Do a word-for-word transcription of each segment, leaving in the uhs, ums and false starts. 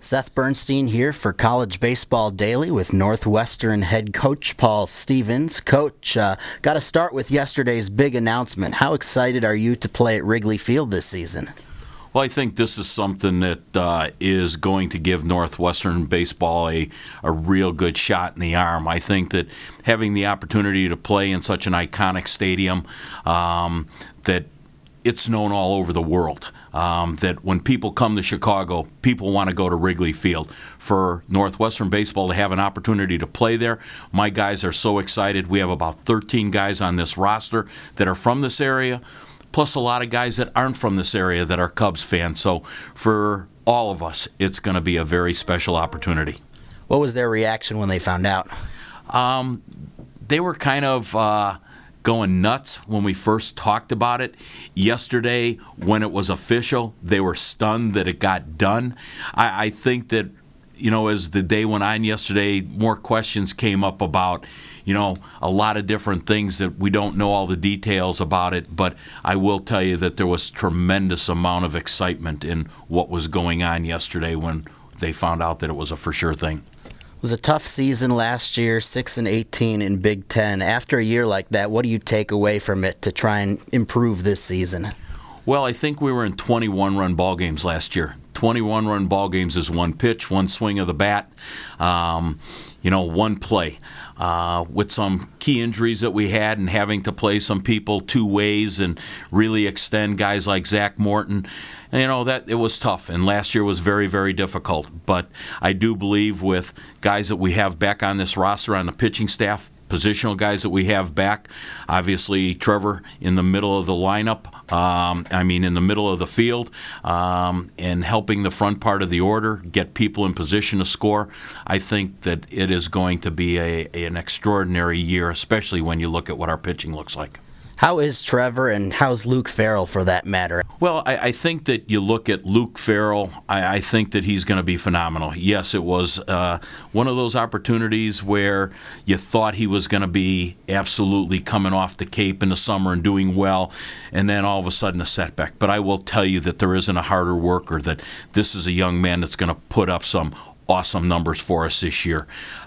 Seth Bernstein here for College Baseball Daily with Northwestern head coach Paul Stevens. Coach, uh, got to start with yesterday's big announcement. How excited are you to play at Wrigley Field this season? Well, I think this is something that uh, is going to give Northwestern baseball a, a real good shot in the arm. I think that having the opportunity to play in such an iconic stadium, um, that it's known all over the world. Um, that when people come to Chicago, people want to go to Wrigley Field. For Northwestern baseball to have an opportunity to play there, my guys are so excited. We have about thirteen guys on this roster that are from this area, plus a lot of guys that aren't from this area that are Cubs fans. So for all of us, it's going to be a very special opportunity. What was their reaction when they found out? Um, they were kind of uh, going nuts when we first talked about it. Yesterday, when it was official, they were stunned that it got done. I, I think that, you know, as the day went on yesterday, more questions came up about, you know, a lot of different things that we don't know all the details about it, but I will tell you that there was tremendous amount of excitement in what was going on yesterday when they found out that it was a for sure thing. It was a tough season last year, six and eighteen in Big Ten. After a year like that, what do you take away from it to try and improve this season? Well, I think we were in twenty-one run ball games last year. twenty-one run ball games is one pitch, one swing of the bat, um, you know, one play. Uh, with some key injuries that we had and having to play some people two ways and really extend guys like Zach Morton, you know, that it was tough. And last year was very, very difficult. But I do believe with guys that we have back on this roster on the pitching staff, positional guys that we have back, obviously Trevor in the middle of the lineup, um, I mean in the middle of the field, um, and helping the front part of the order, get people in position to score. I think that it is going to be a, an extraordinary year, especially when you look at what our pitching looks like. How is Trevor, and how's Luke Farrell for that matter? Well, I, I think that you look at Luke Farrell, I, I think that he's going to be phenomenal. Yes, it was uh, one of those opportunities where you thought he was going to be absolutely coming off the Cape in the summer and doing well, and then all of a sudden a setback. But I will tell you that there isn't a harder worker, that this is a young man that's going to put up some awesome numbers for us this year.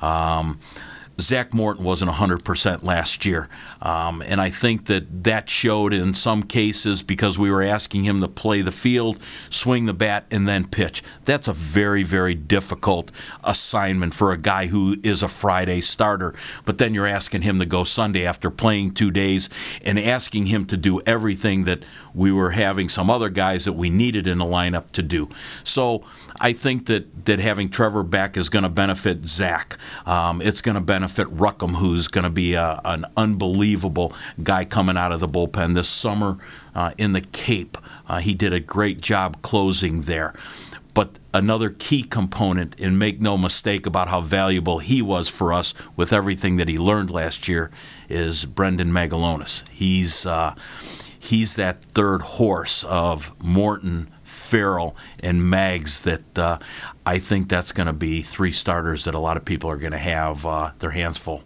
Um, Zach Morton wasn't one hundred percent last year, um, and I think that that showed in some cases because we were asking him to play the field, swing the bat, and then pitch. That's a very, very difficult assignment for a guy who is a Friday starter, but then you're asking him to go Sunday after playing two days and asking him to do everything that we were having some other guys that we needed in the lineup to do. So I think that, that having Trevor back is going to benefit Zach. Um, it's going to benefit Fit Ruckham, who's going to be a, an unbelievable guy coming out of the bullpen this summer uh, in the Cape. Uh, he did a great job closing there. But another key component, and make no mistake about how valuable he was for us with everything that he learned last year, is Brendan Magalonis. He's uh, he's that third horse of Morton, Farrell, and Mags that uh, I think that's going to be three starters that a lot of people are going to have uh, their hands full.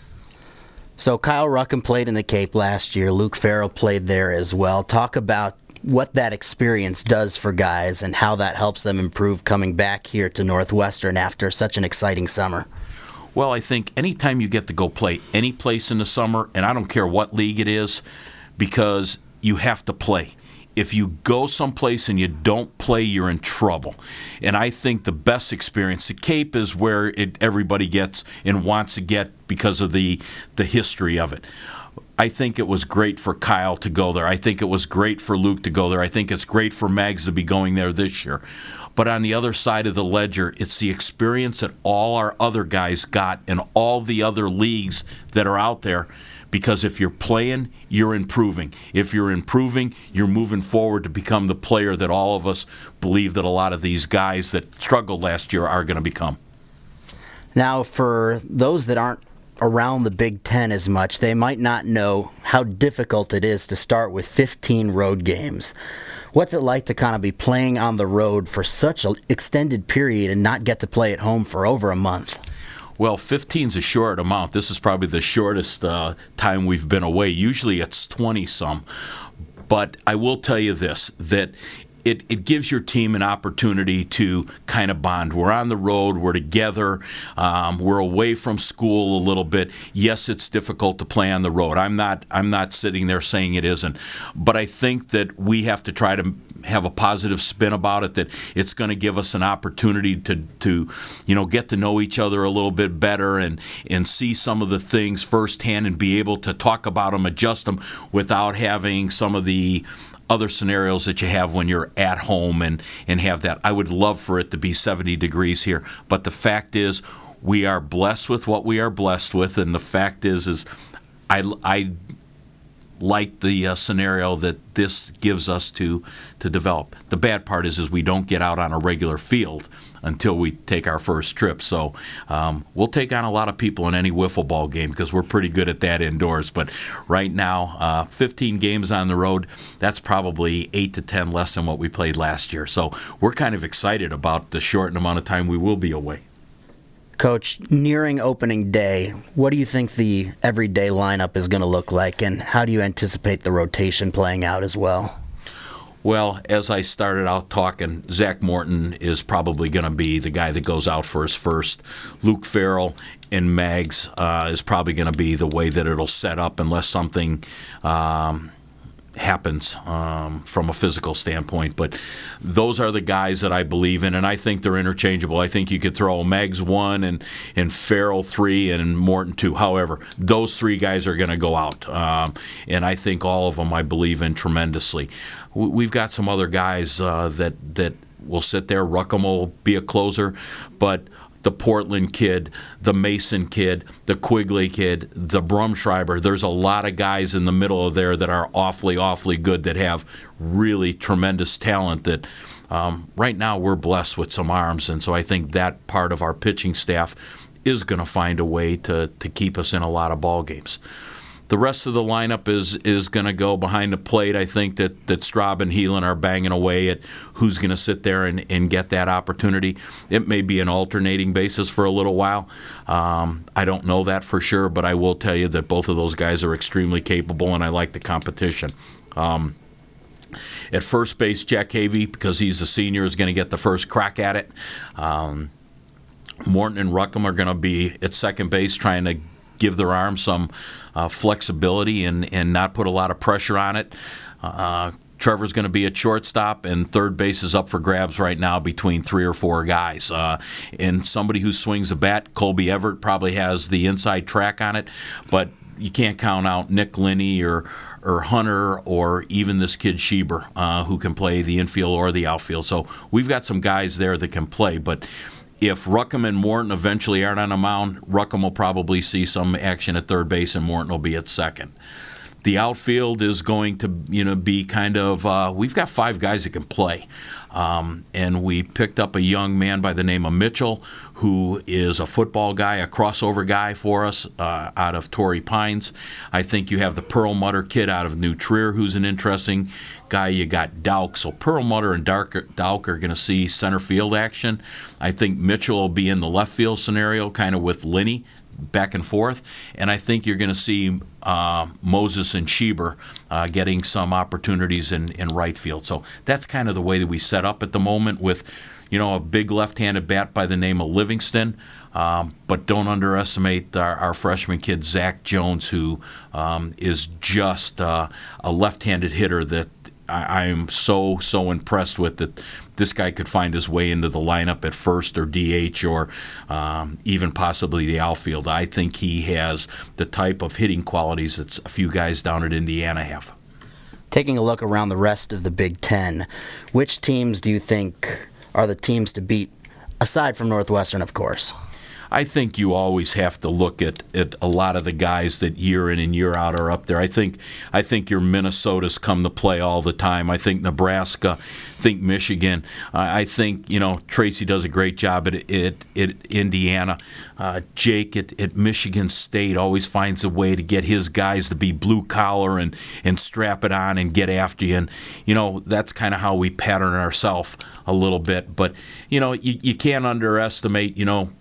So Kyle Ruckham played in the Cape last year. Luke Farrell played there as well. Talk about what that experience does for guys and how that helps them improve coming back here to Northwestern after such an exciting summer. Well, I think anytime you get to go play any place in the summer, and I don't care what league it is, because you have to play. If you go someplace and you don't play, you're in trouble. And I think the best experience, the Cape is where it, everybody gets and wants to get because of the, the history of it. I think it was great for Kyle to go there. I think it was great for Luke to go there. I think it's great for Mags to be going there this year. But on the other side of the ledger, it's the experience that all our other guys got in all the other leagues that are out there. Because if you're playing, you're improving. If you're improving, you're moving forward to become the player that all of us believe that a lot of these guys that struggled last year are going to become. Now, for those that aren't around the Big Ten as much, they might not know how difficult it is to start with fifteen road games. What's it like to kind of be playing on the road for such an extended period and not get to play at home for over a month? Well, fifteen's a short amount. This is probably the shortest uh, time we've been away. Usually it's twenty-some. But I will tell you this, that It, it gives your team an opportunity to kind of bond. We're on the road. We're together. Um, we're away from school a little bit. Yes, it's difficult to play on the road. I'm not I'm not sitting there saying it isn't. But I think that we have to try to have a positive spin about it, that it's going to give us an opportunity to, to you know, get to know each other a little bit better and, and see some of the things firsthand and be able to talk about them, adjust them without having some of the other scenarios that you have when you're at home and, and have that. I would love for it to be seventy degrees here, but the fact is we are blessed with what we are blessed with, and the fact is is I, I like the uh, scenario that this gives us to to develop. The bad part is is we don't get out on a regular field until we take our first trip. So um, we'll take on a lot of people in any wiffle ball game because we're pretty good at that indoors. But right now, uh, fifteen games on the road, that's probably eight to ten less than what we played last year. So we're kind of excited about the shortened amount of time we will be away. Coach, nearing opening day, what do you think the everyday lineup is going to look like, and how do you anticipate the rotation playing out as well? Well, as I started out talking, Zach Morton is probably going to be the guy that goes out for his first. Luke Farrell and Mags uh, is probably going to be the way that it'll set up unless something um, happens um, from a physical standpoint. But those are the guys that I believe in, and I think they're interchangeable. I think you could throw Mags one and, and Farrell three and Morton two. However, those three guys are going to go out, um, and I think all of them I believe in tremendously. We've got some other guys uh, that that will sit there. Ruckham will be a closer, but the Portland kid, the Mason kid, the Quigley kid, the Brumschreiber, there's a lot of guys in the middle of there that are awfully, awfully good, that have really tremendous talent that um, right now we're blessed with some arms. And so I think that part of our pitching staff is going to find a way to, to keep us in a lot of ball games. The rest of the lineup is is going to go behind the plate. I think that, that Straub and Heelan are banging away at who's going to sit there and, and get that opportunity. It may be an alternating basis for a little while. Um, I don't know that for sure, but I will tell you that both of those guys are extremely capable, and I like the competition. Um, at first base, Jack Havey, because he's a senior, is going to get the first crack at it. Um, Morton and Ruckham are going to be at second base trying to give their arm some uh, flexibility and, and not put a lot of pressure on it. Uh, Trevor's going to be at shortstop, and third base is up for grabs right now between three or four guys. Uh, and somebody who swings a bat, Colby Everett, probably has the inside track on it, but you can't count out Nick Linney or or Hunter or even this kid Schieber, uh, who can play the infield or the outfield. So we've got some guys there that can play, but if Ruckham and Morton eventually aren't on a mound, Ruckham will probably see some action at third base, and Morton will be at second. The outfield is going to, you know, be kind of. Uh, we've got five guys that can play, um, and we picked up a young man by the name of Mitchell, who is a football guy, a crossover guy for us uh, out of Torrey Pines. I think you have the Perlmutter kid out of New Trier, who's an interesting guy. You got Dowk. So Perlmutter and Dowk are going to see center field action. I think Mitchell will be in the left field scenario, kind of with Linney back and forth. And I think you're going to see uh, Moses and Schieber uh, getting some opportunities in, in right field. So that's kind of the way that we set up at the moment with, you know, a big left-handed bat by the name of Livingston. Um, but don't underestimate our, our freshman kid, Zach Jones, who um, is just uh, a left-handed hitter that I am so, so impressed with, that this guy could find his way into the lineup at first or D H or um, even possibly the outfield. I think he has the type of hitting qualities that a few guys down at Indiana have. Taking a look around the rest of the Big Ten, which teams do you think are the teams to beat, aside from Northwestern, of course? I think you always have to look at, at a lot of the guys that year in and year out are up there. I think I think your Minnesotas come to play all the time. I think Nebraska, I think Michigan. Uh, I think, you know, Tracy does a great job at, at, at Indiana. Uh, Jake at, at Michigan State always finds a way to get his guys to be blue collar and, and strap it on and get after you. And, you know, that's kind of how we pattern ourselves a little bit. But, you know, you, you can't underestimate, you know,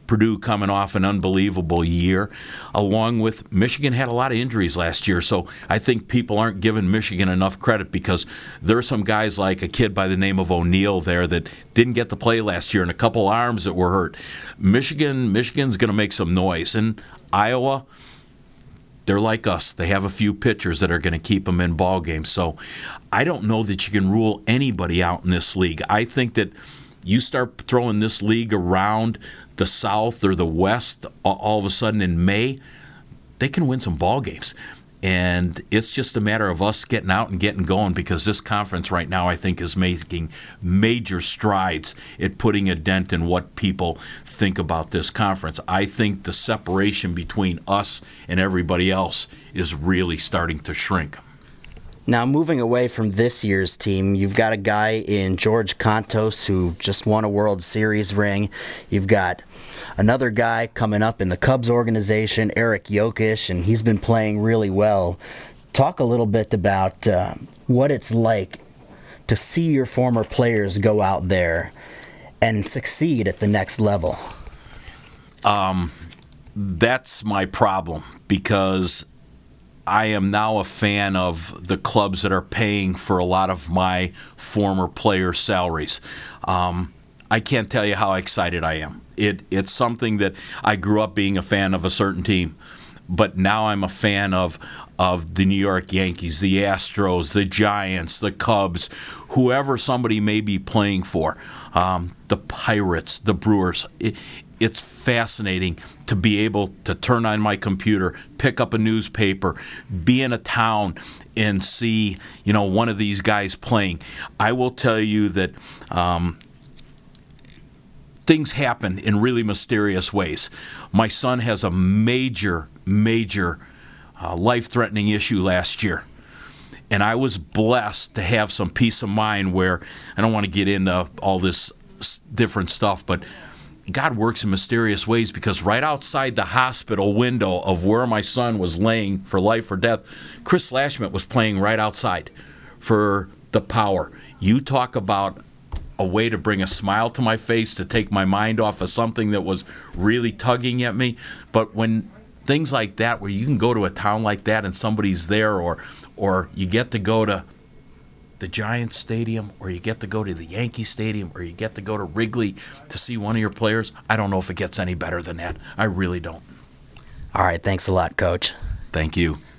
Purdue coming off an unbelievable year, along with Michigan had a lot of injuries last year. So I think people aren't giving Michigan enough credit because there are some guys like a kid by the name of O'Neal there that didn't get to play last year and a couple arms that were hurt. Michigan, Michigan's going to make some noise. And Iowa, they're like us. They have a few pitchers that are going to keep them in ball games. So I don't know that you can rule anybody out in this league. I think that you start throwing this league around the South or the West all of a sudden in May, they can win some ball games. And it's just a matter of us getting out and getting going because this conference right now, I think, is making major strides at putting a dent in what people think about this conference. I think the separation between us and everybody else is really starting to shrink. Now, moving away from this year's team, you've got a guy in George Kontos who just won a World Series ring. You've got another guy coming up in the Cubs organization, Eric Jokic, and he's been playing really well. Talk a little bit about uh, what it's like to see your former players go out there and succeed at the next level. Um, that's my problem because I am now a fan of the clubs that are paying for a lot of my former players' salaries. Um, I can't tell you how excited I am. It It's something that I grew up being a fan of a certain team, but now I'm a fan of of the New York Yankees, the Astros, the Giants, the Cubs, whoever somebody may be playing for, um, the Pirates, the Brewers. It, It's fascinating to be able to turn on my computer, pick up a newspaper, be in a town, and see, you know, one of these guys playing. I will tell you that um, things happen in really mysterious ways. My son has a major, major uh, life-threatening issue last year. And I was blessed to have some peace of mind where, I don't want to get into all this different stuff, but God works in mysterious ways because right outside the hospital window of where my son was laying for life or death, Chris Lashmet was playing right outside for the Power. You talk about a way to bring a smile to my face, to take my mind off of something that was really tugging at me. But when things like that, where you can go to a town like that and somebody's there, or or you get to go to the Giants Stadium, or you get to go to the Yankee Stadium, or you get to go to Wrigley to see one of your players, I don't know if it gets any better than that. I really don't. All right, thanks a lot, Coach. Thank you.